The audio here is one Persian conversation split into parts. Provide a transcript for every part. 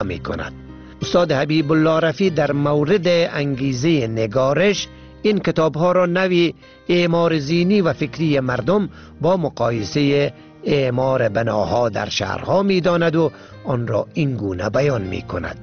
می کند. استاد حبیب الله رفیع در مورد انگیزه نگارش این کتاب ها را نوی اعمار ذهنی و فکری مردم با مقایسه اعمار بناها در شهرها می داند و آن را این گونه بیان می کند.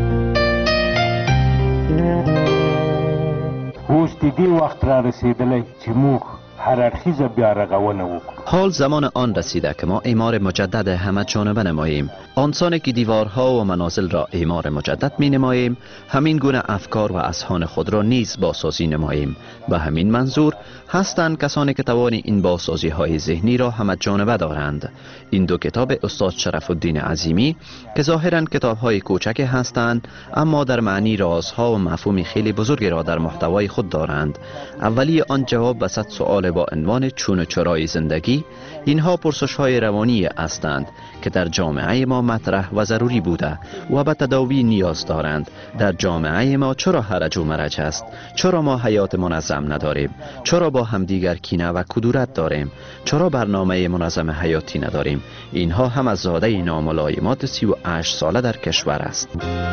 اوس دې وخت را رسیدلی چې موږ هر اړخیزه بیارغونه وکړو. حال زمان آن رسیده که ما اعمار مجدد همه جانبه نماییم. آنسان که دیوارها و منازل را اعمار مجدد می نماییم، همین گونه افکار و اذهان خود را نیز بازسازی نماییم. به همین منظور هستند کسانی که توان این بازسازی های ذهنی را همه جانبه دارند. این دو کتاب استاد شرف الدین عظیمی که ظاهرا کتاب های کوچک هستند، اما در معنی رازها و مفهوم خیلی بزرگی را در محتوای خود دارند. اولی آن جواب به 100 سؤال با عنوان چون و چرای زندگی. اینها پرسش های روانی هستند که در جامعه ما مطرح و ضروری بوده و به تداوی نیاز دارند. در جامعه ما چرا هرج و مرج است؟ چرا ما حیات منظم نداریم؟ چرا با همدیگر کینه و کدورت داریم؟ چرا برنامه منظم حیاتی نداریم؟ اینها هم از زاده ناملایمات 38 ساله در کشور است.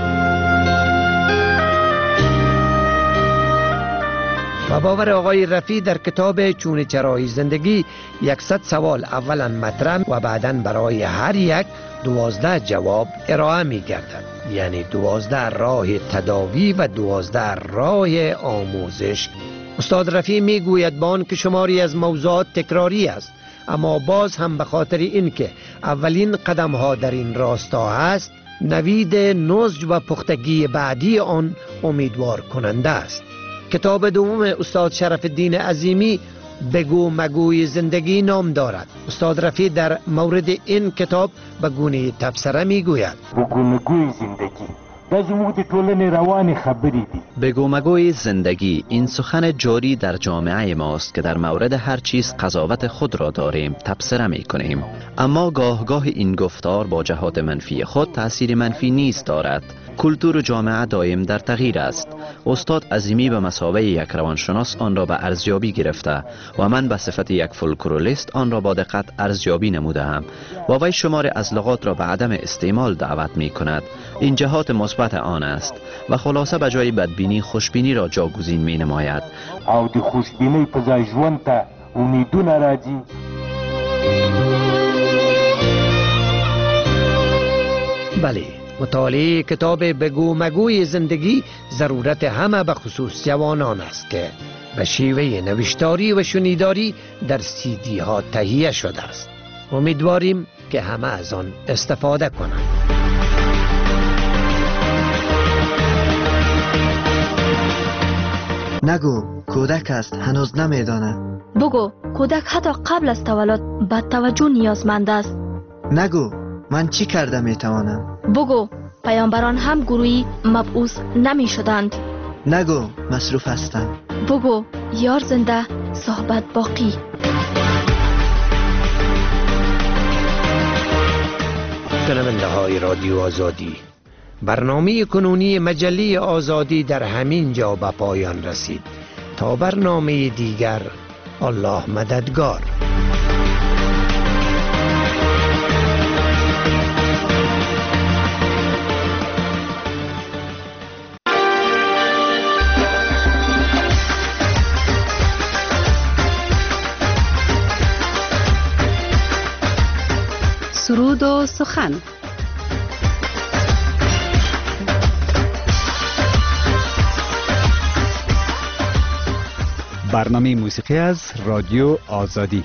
و باور آقای رفیع در کتاب چون چرای زندگی 100 سوال اولا مطرح و بعدا برای هر یک 12 جواب ارائه می گردد. یعنی 12 راه تداوی و 12 راه آموزش. استاد رفیع می گوید با آن که شماری از موضوعات تکراری است، اما باز هم به خاطر اینکه اولین قدم ها در این راستا است، نوید نضج و پختگی بعدی آن امیدوار کننده است. کتاب دوم استاد شرف الدین عظیمی بگو مگوی زندگی نام دارد. استاد رفیع در مورد این کتاب به گونه تبصره می گوید بگو مگوی زندگی دا زموږ د ټولنې روانې خبرې دي. بگو مگوی زندگی این سخن جاری در جامعه ماست که در مورد هر چیز قضاوت خود را داریم، تبصره می کنیم، اما گاه این گفتار با جهات منفی خود تأثیر منفی نیز دارد. کلتور جامعه دائم در تغییر است. استاد عظیمی به مثابه یک روانشناس آن را به ارزیابی گرفته و من به صفت یک فولکلوریست آن را با دقت ارزیابی نمودم و وی شمار از لغات را به عدم استعمال دعوت می کند. این جهات مثبت آن است و خلاصه به جای بدبینی خوشبینی را جاگزین می نماید. او د خوشبینی په ځای ژوند ته امیدونه راځي. بله، مطالعه کتاب بگو مگوی زندگی ضرورت همه به خصوص جوانان است که به شیوه نوشتاری و شنیداری در CD ها تهیه شده است. امیدواریم که همه از آن استفاده کنند. نگو کودک است، هنوز نمیداند. بگو کودک حتی قبل از تولد به توجه نیازمند است. نگو من چی کرده میتوانم. بگو پیامبران هم گروهی مبعوث نمی شدند. نگو مصروف هستند. بگو یار زنده صحبت باقی. شنونده های رادیو آزادی، برنامه کنونی مجله آزادی در همین جا به پایان رسید. تا برنامه دیگر، الله مددگار. سرود و سخن. برنامه موسیقی از رادیو آزادی.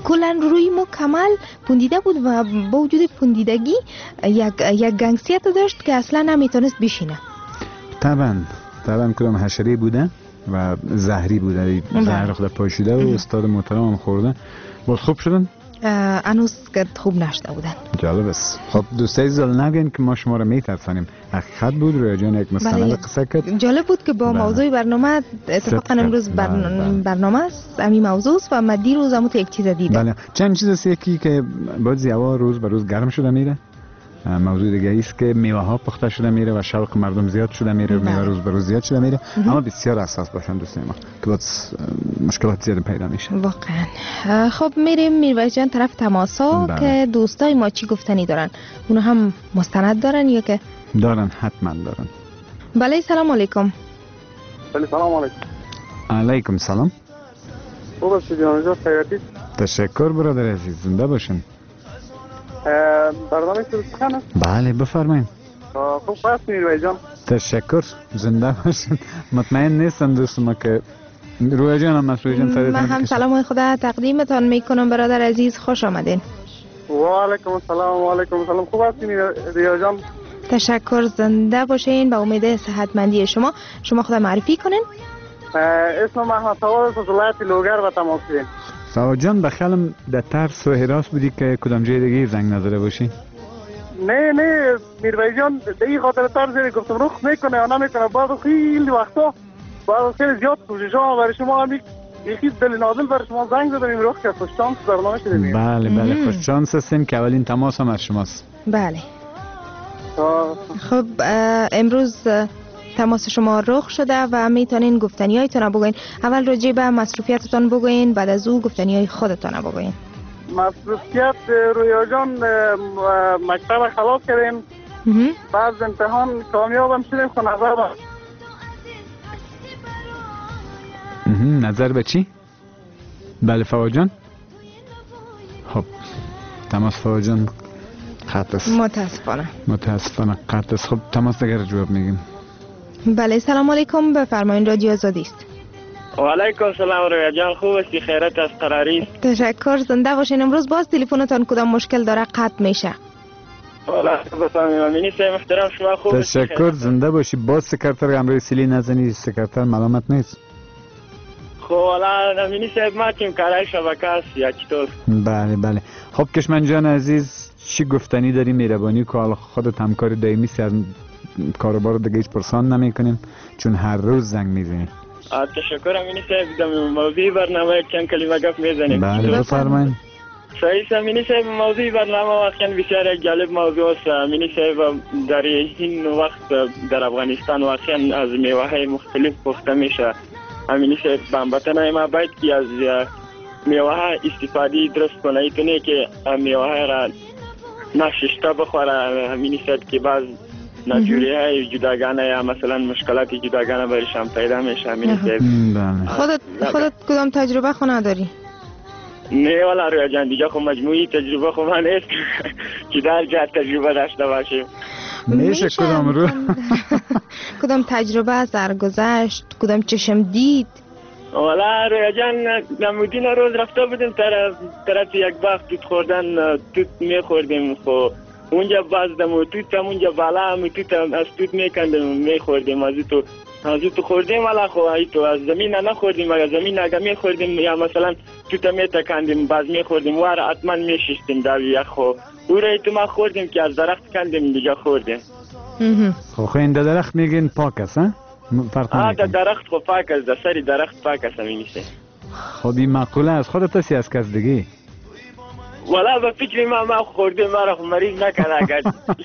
کلا روی مکمل پوندیده بود و با وجود پوندیدگی یک گنگسیت داشت که اصلا نمیتونست بشینه. طبعا کدام حشره بوده و زهری بوده، زهر خود پاشیده و استاد محترم هم خورده. باز خوب شدن؟ هنوز که خوب نشده بودن. جالب است. خب دوستای زال نگین که ما شما رو میترسانیم. حقیقت بود رویا جان یک مستند قصه کرد. جالب بود که با موضوع برنامه اتفاقا امروز برنامه است همین موضوع است و من دیروز هم یک چیز دیدم. بله. چند چیز است یکی که بعضی هوا روز به روز گرم شده میره. موضوع دیگه است که میوه ها پخته شده میره و شوق مردم زیاد شده میره و میوه روز به روز زیاد شده میره. اما بسیار حساس باشن دوستای ما که بعد مشکلات زیاد پیدا میشه. واقعا. خب میریم میرویس جان طرف تماسا که دوستای ما چی گفتنی دارن. اونا هم مستند دارن یا که دارن؟ حتما دارن. بله سلام علیکم. بله سلام علیکم. علیکم سلام. خوب است جان خیراتی؟ تشکر برادر عزیز، زنده باشین. برنامه شروع کنم؟ بله بفرمایید. خوب است میرویس جان. تشکر، زنده باشین. مطمئن نیستم دوست ما که رویا جان هم مسئول جان من هم سلام خدا تقدیمتان میکنم برادر عزیز، خوش آمدین. و علیکم السلام. و علیکم السلام. خوب است رویا جان. تشکر، زنده باشین. با امید صحتمندی شما خدا معرفی کنین. اسم محمد سواد از ولایت لوگر و تماس داریم. سواد جان بخیالم در ترس و حراس بودی که کدام جای دیگه زنگ نزده باشی؟ نه میرویس جان دیگه خاطر ترس گفتم رخ میکنه یا نمیکنه. بعد خیلی وقتا بعد خیلی زیاد کوشش ها برای شما هم یکی دل نازل برای شما زنگ زدیم رخ که خوش شانس برنامه شدیم. بله خوش شانس هستیم که اولین تماس هم از شماست. بله. خب امروز تماس شما رخ شده و میتونین گفتنیایتون بگوین. اول راجع به مصروفیتتون بگوین، بعد از او گفتنیای خودتون بگوین. مصروفیت رویا جان مکتب خلاص کردیم، بعد امتحان کامیابم شدیم. خب نظر به چی؟ بله فواد جان. خب تماس فواد جان قطع است. متاسفانه قطع است. خب تماس دیگر جواب میگیم. بله سلام علیکم، بفرمایید رادیو آزادی است. و علیکم سلام رویا جان، خوب هستی؟ خیرت از قراری؟ تشکر، زنده باشین. امروز باز تلفنتون کدام مشکل داره قطع میشه؟ والا بفهمیم امینی صاحب محترم شما خوب هستی؟ تشکر، زنده باشی. باز سکرتر امروی سیلی نزنی، سکرتر ملامت نیست. خب والا امینی صاحب ما تیم کارای شبکه است یا چطور؟ بله. خب کشمن جان عزیز چی گفتنی داری؟ مهربانی که حالا خودت همکار دائمی سی از کاروبار دیگه هیچ پرسان نمیکنیم چون هر روز زنگ میزنی. تشکر امینی صاحب. در موضوع برنامه چند کلمه گفت میزنیم. بله بفرمایید. صحیح امینی صاحب، موضوع برنامه واقعا بسیار جالب موضوع است. امینی صاحب در این وقت در افغانستان واقعا از میوه های مختلف پخته میشه. امینی صاحب هموطنان ما باید که از میوه ها استفاده درست کنه، اینطوری که میوه ها را نشسته بخوره. امینی صاحب که بعض ناجوری های جداگانه یا مثلا مشکلات جداگانه برشان پیدا میشه. امینی صاحب خودت کدام تجربه خو نداری؟ نه والا رویا جان دیگه خب مجموعی تجربه خب من نیست که در جهت تجربه داشته باشیم. میشه کدام رو؟ کدام تجربه سرگذشت، کدام چشم دید؟ والا رویا جان نمودین روز رفته بودیم طرف یک باغ توت خوردن، توت میخوردیم. خب اونجا باز دمو توت هم اونجا بالا هم توت هم از توت میکندیم میخوردیم. از تو خوردیم والا خب تو از زمین نخوردیم، اگر زمین اگه میخوردیم یا مثلا توت میتکندیم باز میخوردیم وار حتما میشستیم در یک. خب او را تو ما خوردیم که از درخت کندیم دیگه خوردیم. خب این درخت میگین پاک است ها؟ در درخت خب پاک است، در سری درخت پاک است میشه. خب این معقوله از خودت هستی از کس دیگه؟ والا به فکر ما خوردیم، ما را مریض نکنه اگر.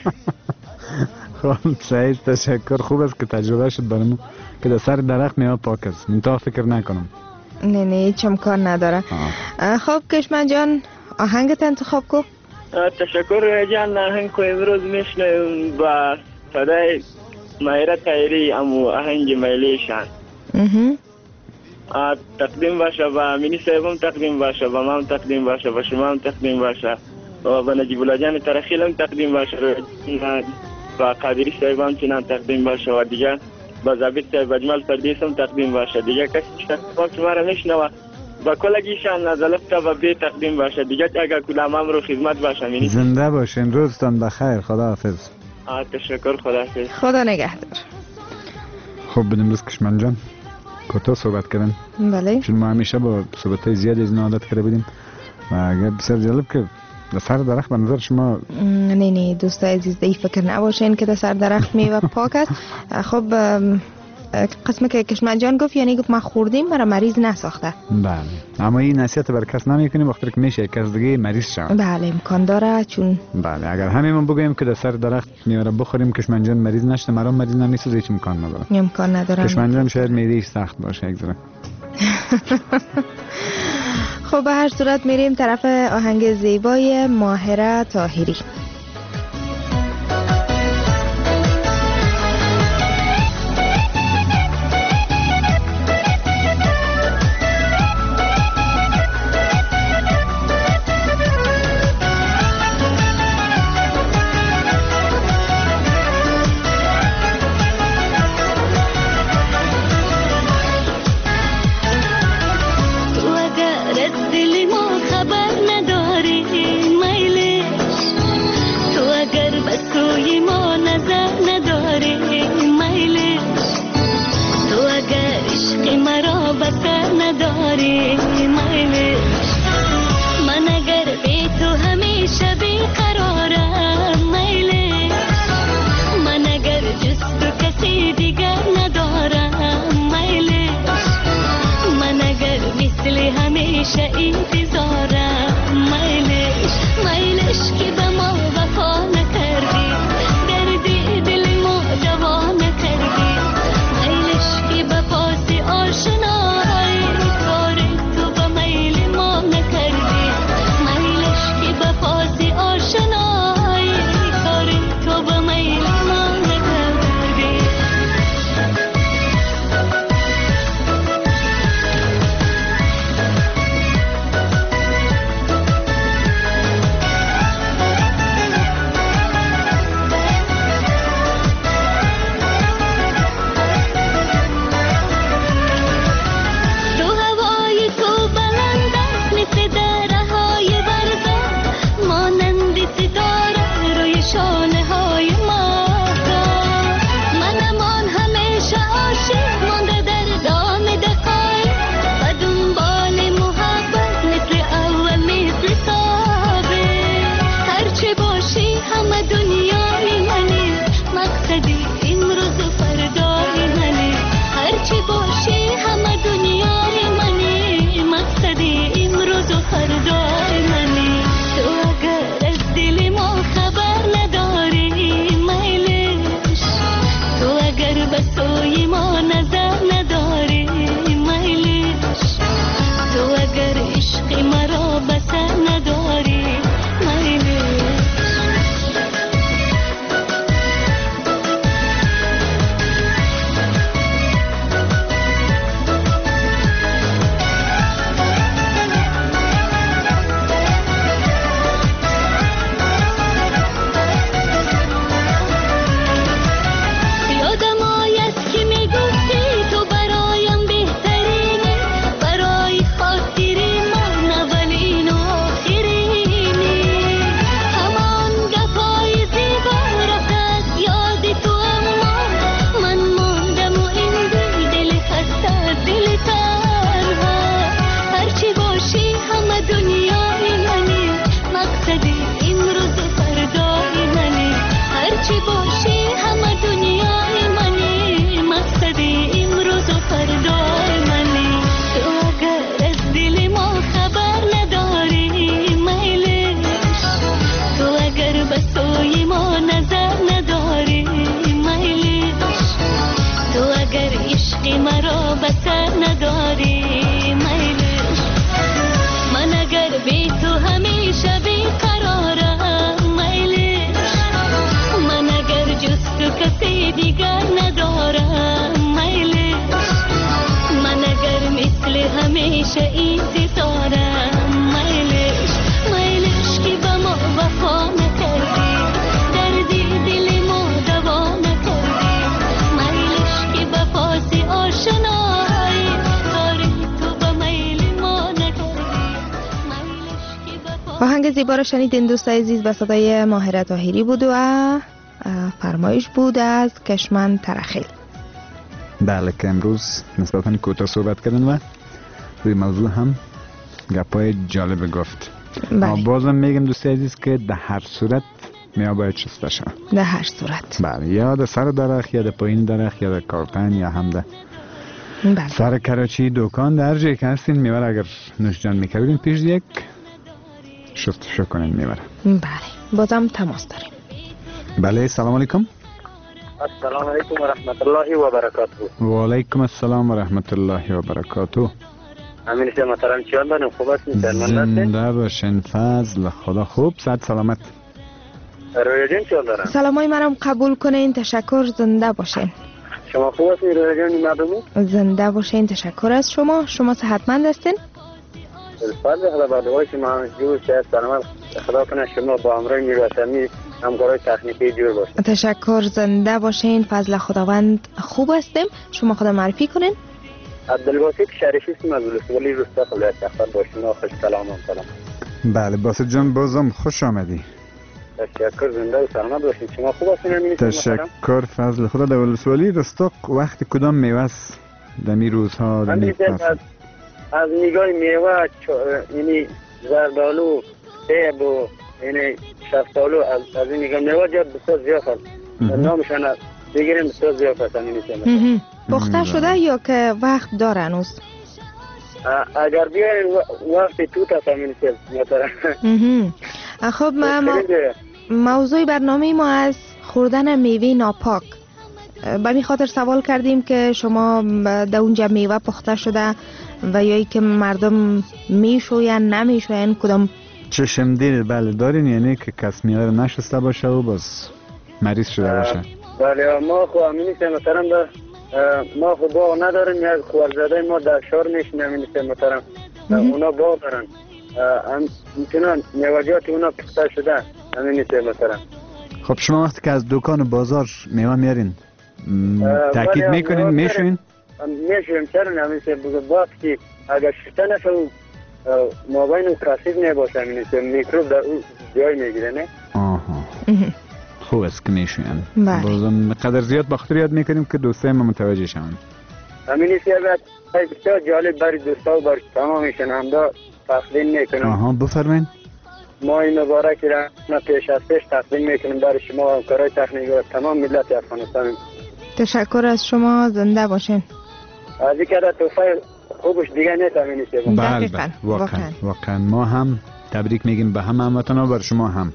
خب صحیح، تشکر. خوب است که تجربه شد برام که در سر درخت میوه پاک است. منتها فکر نکنم. نه هیچ امکان نداره. خب کشمن جان آهنگت انتخاب کو. تشکر جان. آهنگ کو امروز میشنویم با صدای مایره طاهری، امو آهنگ میلیشان. تقدیم باشه با امینی صاحبم، تقدیم باشه با ما، تقدیم باشه با شما هم، تقدیم باشه با نجیب الله جان ترخیل هم، تقدیم باشه با قادری صاحب هم چنان تقدیم باشه و دیگه با ضابط صاحب اجمل پردیس هم تقدیم باشه. دیگه کسی که شما را میشنوه با کلگیشان از الف تا به تقدیم باشه دیگه، اگر کلامم رو خدمت باشم. زنده باشین، روزتان بخیر، خداحافظ. تشکر، خداحافظ. خدا نگهدار. خب بدیم روز کشمن جان کوتاه صحبت کردن. بله، چون ما همیشه با صحبت زیادی از این عادت کرده بودیم و اگر بسیار جالب که در سر درخت به نظر شما نه دوستای عزیز دی فکر نباشین که در سر درخت میوه پاک است. خب قسم که کشمن جان گفت یعنی گفت ما خوردیم برای مریض نساخته. بله، اما این نصیحت بر کس نمیکنیم وقتی که میشه کس دیگه مریض شود. بله امکان داره، چون بله اگر همین بگوییم که در سر درخت میوه را بخوریم کشمن جان مریض نشه، مرا مریض نمیشه، هیچ امکان نداره. امکان نداره. کشمن جان شاید معده‌اش سخت باشه یک ذره. خب به هر صورت میریم طرف آهنگ زیبای ماهره طاهری. زیبا را شنیدین دوست عزیز، به صدای ماهره طاهری بود و فرمایش بود از کشمن ترخیل. بله که امروز نسبتاً کوتاه صحبت کردن و روی موضوع هم گپای جالب گفت. بله. بازم میگم دوست عزیز که در هر صورت میوه باید شسته شد. در هر صورت. بله، یا در سر درخت یا در پایین درخت یا در کارتن یا هم در بله. سر کراچی دکان، در هر جایی که هستین میوه را اگر نوشجان میکردین پیش یک شستشو کنین میوه را. بله، بازم تماس داریم. بله، سلام علیکم. السلام علیکم و رحمت الله و برکاته. و علیکم السلام و رحمت الله و برکاته. امین شما محترم، چیان دارم؟ خوب هستین؟ زنده باشین. فضل خدا. خوب، صحت سلامت. رویا جان چیان دارم؟ سلامای منم قبول کنین. تشکر. زنده باشین. شما خوب هستین رویا جان؟ مردمی زنده باشین. تشکر از شما. شما صحتمند هستین؟ الفضل خدا با دعای شما جو صحت سلامت خدا کنه شما با امرای میرسمی همکارای تکنیکی جور باشین. تشکر. زنده باشین. فضل خداوند خوب هستیم. شما خدا معرفی کنین. عبدالباسط شریفی اسم از ولسوالی روستا ولایت سخت باشین. خوش سلام. بله باسط جان، بازم خوش آمدی. تشکر. زنده و سلامت باشین. شما خوب هستین؟ تشکر. فضل خدا. در ولسوالی رستاق وقت کدام میوه است در می روزها در می فصل؟ از نگاه میوه یعنی زردالو، سیب و یعنی شفتالو، از این نگاه میوه جا بسیار زیاد هست. نامشان بگیریم بسیار زیاد هست. پخته شده یا که وقت داره هنوز؟ اگر بیارین وقت توت هست همین. خب موضوع برنامه ما از خوردن میوه ناپاک. به می خاطر سوال کردیم که شما در اونجا میوه پخته شده و یا ای که مردم میشوین نمیشوین کدام چشمدید بله دارین، یعنی که کس میوه نشسته باشه و باز مریض شده باشه. بله ما خو همینیست محترم در ما خو باغ نداریم، یک خوارزاده ما در شهر میشیم همینیست محترم. اونا باغ دارن، میتونن میوجات اونا پخته شده همینیست محترم. خب شما وقتی که از دکان و بازار میوه میارین تاکید میکنین میشوین؟ میشویم. چرا همینیست باید که اگر شسته نشه ما بین کاسیب نباشه همینیست میکروب در اون جای میگیره نه؟ آها خوب است که میشوین. بازم قدر زیاد بخاطر یاد میکنیم که دوستای ما متوجه شون. همینیست بسیار جالب برای دوستا و برای تمام شنونده تقدیم میکنم. آها بفرمایید. ما این مبارک را پیش از پیش تقدیم میکنیم برای شما و همکارای تکنیکی و تمام ملت افغانستان. تشکر از شما. زنده باشین. از این که توفیق خوبش دیگه نیست همینیست. بله واقعا ما هم تبریک میگیم به همه هموطنا و بر شما هم.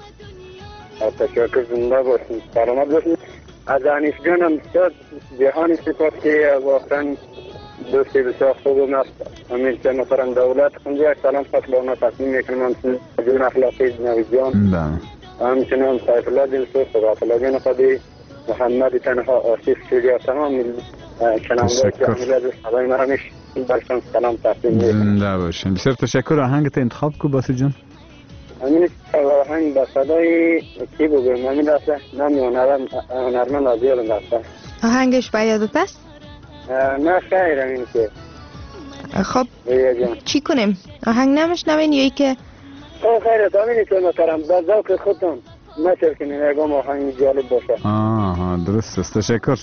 تشکر. زنده باشین. سلامت باشین. از انیس جانم بسیار جهانی سپاس که واقعا دوستی بسیار خوب و نفت همین که مثلا دولت خونده یک سلام خواست با اونا تصمیم میکنم همچنین جون اخلاقی نوی جان همچنین سایف الله دلسوز صدات الله جان خودی محمد تنها آسیف شوری تمام شنانگاه که امیل از سبای مرمیش برشان سلام تقدیم میکنم. زنده باشین. بسیار تشکر. آهنگت انتخاب کو باسط جان؟ همین آهنگ با صدای کی بگویم همین راسته نمیونه هنرمند آزیال راسته. آهنگش به یادت است؟ نه خیر همین که. خب چی کنیم؟ آهنگ نمیشنوین یا ای که خیرت همینی که محترم با ذوق خودتون نشر کنین اگه آهنگ جالب باشه. آها درست است. تشکر.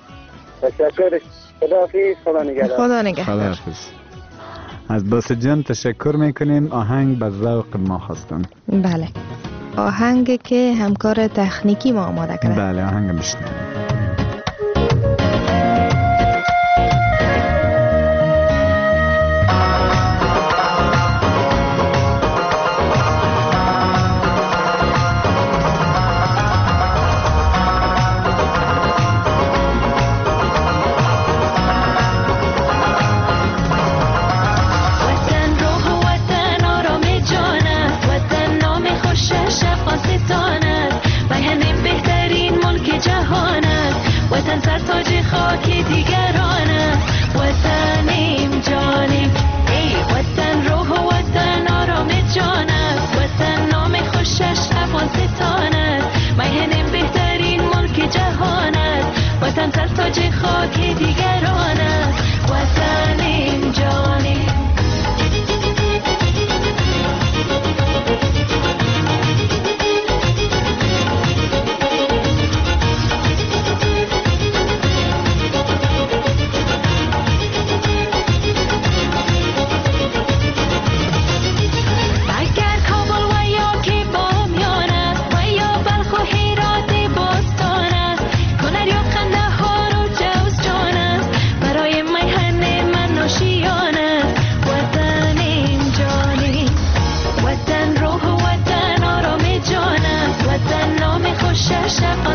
خداحافظ. خدا نگهدار. خدا نگهدار. از باسط جان تشکر میکنیم. آهنگ به ذوق ما خواستن. بله آهنگ که همکار تکنیکی ما آماده کرده. بله آهنگ میشنویم. عاشق